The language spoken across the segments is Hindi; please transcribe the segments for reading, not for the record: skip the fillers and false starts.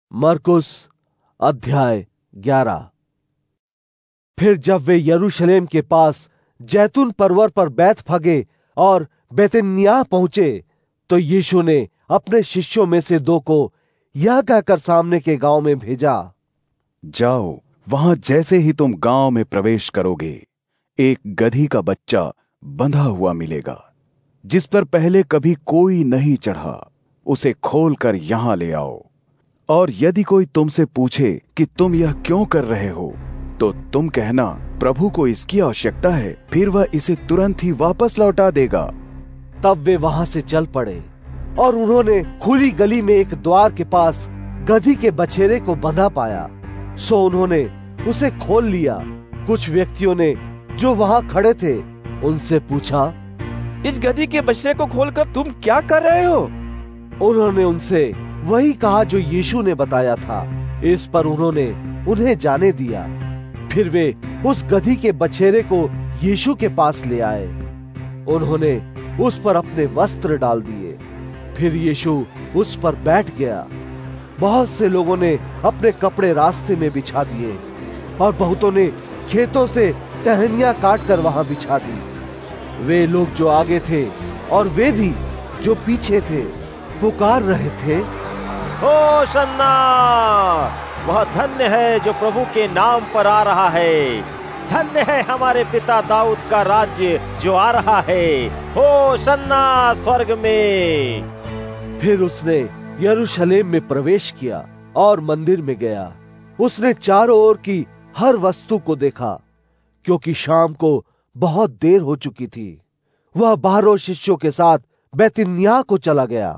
मरकुस अध्याय 11। फिर जब वे यरूशलेम के पास जैतून पर्वत पर बैतफगे और बेतनिय्याह पहुंचे, तो यीशु ने अपने शिष्यों में से 2 को यह कहकर सामने के गांव में भेजा, जाओ, वहां जैसे ही तुम गांव में प्रवेश करोगे, एक गधी का बच्चा बंधा हुआ मिलेगा, जिस पर पहले कभी कोई नहीं चढ़ा। उसे खोलकर यहां ले आओ। और यदि कोई तुमसे पूछे कि तुम यह क्यों कर रहे हो, तो तुम कहना, प्रभु को इसकी आवश्यकता है, फिर वह इसे तुरंत ही वापस लौटा देगा। तब वे वहां से चल पड़े और उन्होंने खुली गली में एक द्वार के पास गधी के बछेरे को बंधा पाया। सो उन्होंने उसे खोल लिया। कुछ व्यक्तियों ने जो वहां खड़े थे उनसे पूछा, इस गधी के बछड़े को खोलकर तुम क्या कर रहे हो? उन्होंने उनसे वही कहा जो यीशु ने बताया था। इस पर उन्होंने उन्हें जाने दिया। फिर वे उस गधी के बछेरे को यीशु के पास ले आए। उन्होंने उस पर अपने वस्त्र डाल दिए। फिर यीशु उस पर बैठ गया। बहुत से लोगों ने अपने कपड़े रास्ते में बिछा दिए और बहुतों ने खेतों से टहनियां काटकर वहां बिछा दी। वे लोग जो आगे थे और वे भी जो पीछे थे पुकार रहे थे, होशन्ना! वह धन्य है जो प्रभु के नाम पर आ रहा है। धन्य है हमारे पिता दाऊद का राज्य जो आ रहा है। होशन्ना स्वर्ग में। फिर उसने यरूशलेम में प्रवेश किया और मंदिर में गया। उसने चारों ओर की हर वस्तु को देखा, क्योंकि शाम को बहुत देर हो चुकी थी। वह 12 शिष्यों के साथ बेतनिय्याह को चला गया।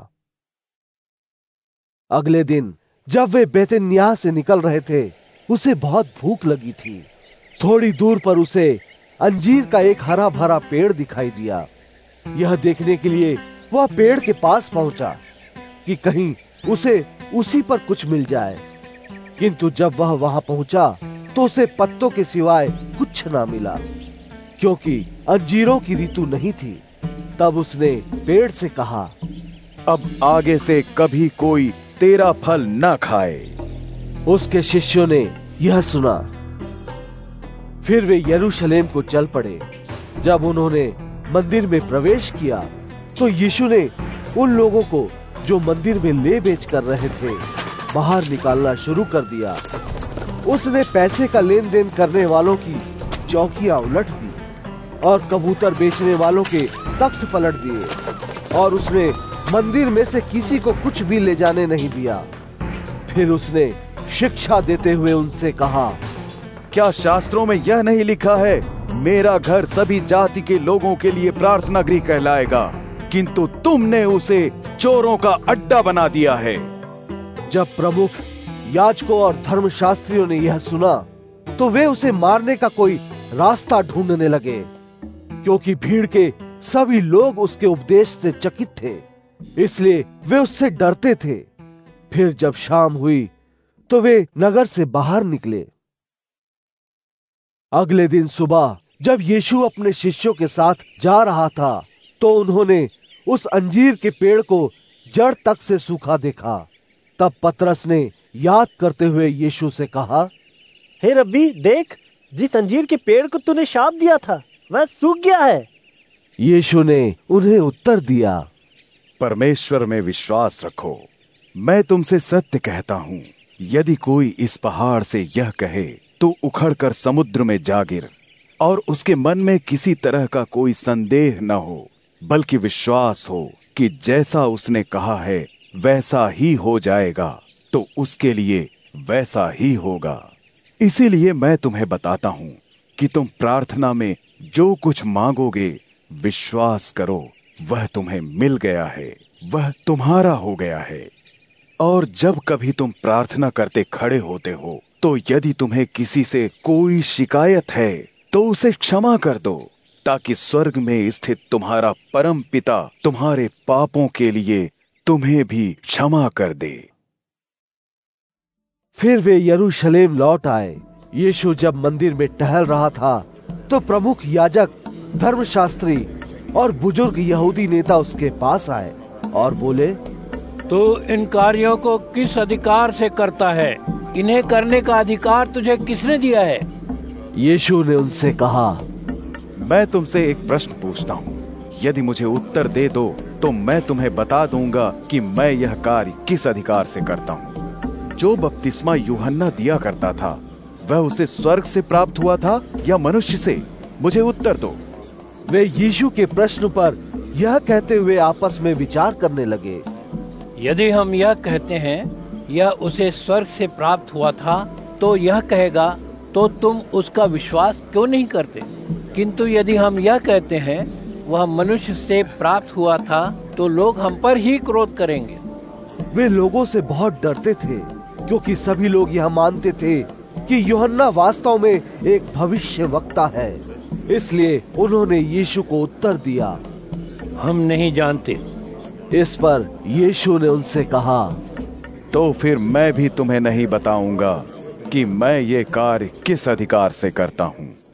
अगले दिन जब वे बेतनिय्याह से निकल रहे थे, उसे बहुत भूख लगी थी। थोड़ी दूर पर उसे अंजीर का एक हरा भरा पेड़ दिखाई दिया। यह देखने के लिए वह पेड़ के पास पहुंचा कि कहीं उसे उसी पर कुछ मिल जाए। किंतु जब वह वहां पहुंचा तो उसे पत्तों के सिवाय कुछ ना मिला, क्योंकि अंजीरों की ऋतु नहीं थी। तब उसने पेड़ से कहा, अब आगे से कभी कोई तेरा फल न खाए। उसके शिष्यों ने यह सुना। फिर वे यरूशलेम को चल पड़े। जब उन्होंने मंदिर में प्रवेश किया तो यीशु ने उन लोगों को जो मंदिर में ले बेच कर रहे थे बाहर निकालना शुरू कर दिया। उसने पैसे का लेन देन करने वालों की चौकियां उलट दी और कबूतर बेचने वालों के तख्त पलट दिए, और उसने मंदिर में से किसी को कुछ भी ले जाने नहीं दिया। फिर उसने शिक्षा देते हुए उनसे कहा, क्या शास्त्रों में यह नहीं लिखा है, मेरा घर सभी जाति के लोगों के लिए प्रार्थना गृह कहलाएगा, किंतु तुमने उसे चोरों का अड्डा बना दिया है। जब प्रमुख याजकों और धर्मशास्त्रियों ने यह सुना तो वे उसे मारने का कोई रास्ता ढूंढने लगे, क्योंकि भीड़ के सभी लोग उसके उपदेश से चकित थे, इसलिए वे उससे डरते थे। फिर जब शाम हुई तो वे नगर से बाहर निकले। अगले दिन सुबह जब यीशु अपने शिष्यों के साथ जा रहा था, तो उन्होंने उस अंजीर के पेड़ को जड़ तक से सूखा देखा। तब पतरस ने याद करते हुए यीशु से कहा, हे रब्बी, देख, जिस अंजीर के पेड़ को तूने शाप दिया था वह सूख गया है। यीशु ने उन्हें उत्तर दिया, परमेश्वर में विश्वास रखो। मैं तुमसे सत्य कहता हूँ, यदि कोई इस पहाड़ से यह कहे तो उखड़कर समुद्र में जा गिर, और उसके मन में किसी तरह का कोई संदेह न हो, बल्कि विश्वास हो कि जैसा उसने कहा है वैसा ही हो जाएगा, तो उसके लिए वैसा ही होगा। इसीलिए मैं तुम्हें बताता हूँ कि तुम प्रार्थना में जो कुछ मांगोगे, विश्वास करो वह तुम्हें मिल गया है, वह तुम्हारा हो गया है। और जब कभी तुम प्रार्थना करते खड़े होते हो, तो यदि तुम्हें किसी से कोई शिकायत है तो उसे क्षमा कर दो, ताकि स्वर्ग में स्थित तुम्हारा परम पिता तुम्हारे पापों के लिए तुम्हें भी क्षमा कर दे। फिर वे यरूशलेम लौट आए। यीशु जब मंदिर में टहल रहा था, तो प्रमुख याजक, धर्मशास्त्री और बुजुर्ग यहूदी नेता उसके पास आए और बोले, तू इन कार्यों को किस अधिकार से करता है? इन्हें करने का अधिकार तुझे किसने दिया है? यीशु ने उनसे कहा, मैं तुमसे एक प्रश्न पूछता हूँ, यदि मुझे उत्तर दे दो तो मैं तुम्हें बता दूंगा कि मैं यह कार्य किस अधिकार से करता हूँ। जो बपतिस्मा यूहन्ना दिया करता था वह उसे स्वर्ग से प्राप्त हुआ था या मनुष्य से? मुझे उत्तर दो। वे यीशु के प्रश्न पर यह कहते हुए आपस में विचार करने लगे। यदि हम यह कहते हैं यह उसे स्वर्ग से प्राप्त हुआ था तो यह कहेगा, तो तुम उसका विश्वास क्यों नहीं करते? किंतु यदि हम यह कहते हैं वह मनुष्य से प्राप्त हुआ था तो लोग हम पर ही क्रोध करेंगे। वे लोगों से बहुत डरते थे क्योंकि सभी लोग यह मानते थे कि यूहन्ना वास्तव में एक भविष्यवक्ता है। इसलिए उन्होंने यीशु को उत्तर दिया, हम नहीं जानते। इस पर यीशु ने उनसे कहा, तो फिर मैं भी तुम्हें नहीं बताऊंगा कि मैं ये कार्य किस अधिकार से करता हूँ।